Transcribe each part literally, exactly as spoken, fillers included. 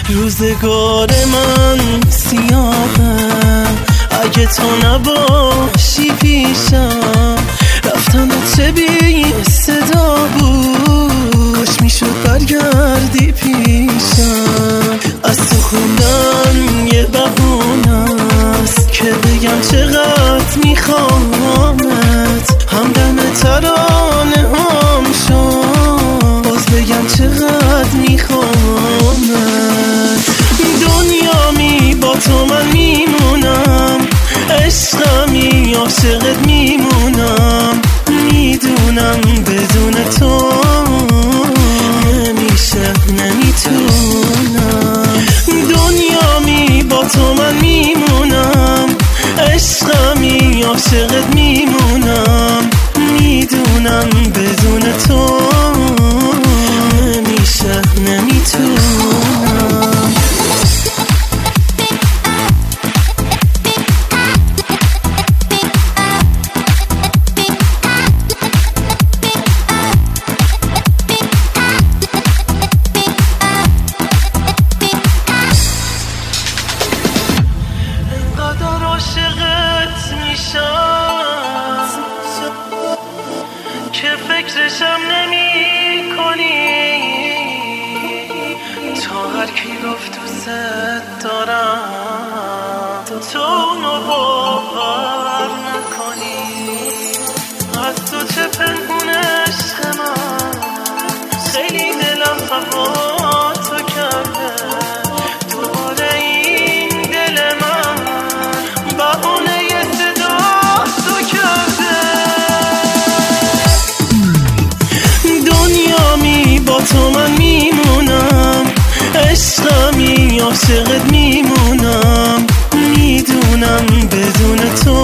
روزگار من سیاهه اگه تو نباشی پیشم، رفتن چه بی صدا بود، کاش میشد برگردی پیشم. از تو خوندن یه بهونه است که بگم چقدر میخوامت، همدم ترانه هم شد باز بگم چقدر میخوامت. دنیا می با تو من میمونم، عشقمی عاشقت میمونم، میدونم بدون تو نمیشه نمیتونم. دنیا می با تو من میمونم، عشقمی عاشقت میمونم، میدونم بدون تو نمیشه نمیتونم. عاشقت میشم که فکرشم نمی کنی، تا هر کی گفت دوست دارم تو اونو باور نکنی. از تو چه پنهون عشق من، خیلی دلم هوا تو کرده، دوباره این دل من بهونه ی صدا تو کرده. دنیا می با تو من میمونم، عشقمی عاشقت میمونم، میدونم بدون تو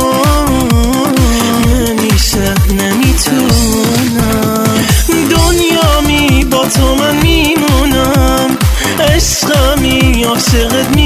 نمیشه نمیتونم. دنیا می با تو من میمونم، عشقمی عاشقت میمونم،